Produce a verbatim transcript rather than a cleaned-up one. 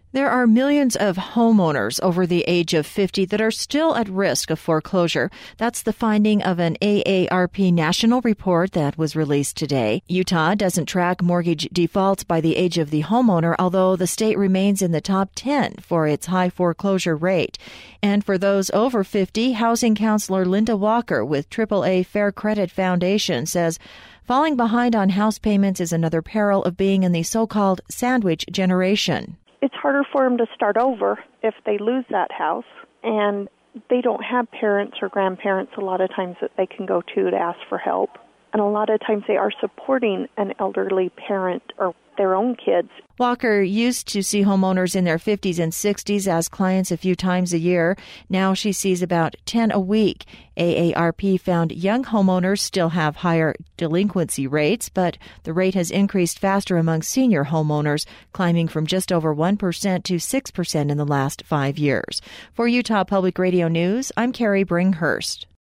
There are millions of homeowners over the age of fifty that are still at risk of foreclosure. That's the finding of an A A R P national report that was released today. Utah doesn't track mortgage defaults by the age of the homeowner, although the state remains in the top ten for its high foreclosure rate. And for those over fifty, housing counselor Linda Walker with triple A Fair Credit Foundation says falling behind on house payments is another peril of being in the so-called sandwich generation. It's harder for them to start over if they lose that house, and they don't have parents or grandparents a lot of times that they can go to to ask for help. And a lot of times they are supporting an elderly parent or their own kids. Walker used to see homeowners in their fifties and sixties as clients a few times a year. Now she sees about ten a week. A A R P found young homeowners still have higher delinquency rates, but the rate has increased faster among senior homeowners, climbing from just over one percent to six percent in the last five years. For Utah Public Radio News, I'm Carrie Bringhurst.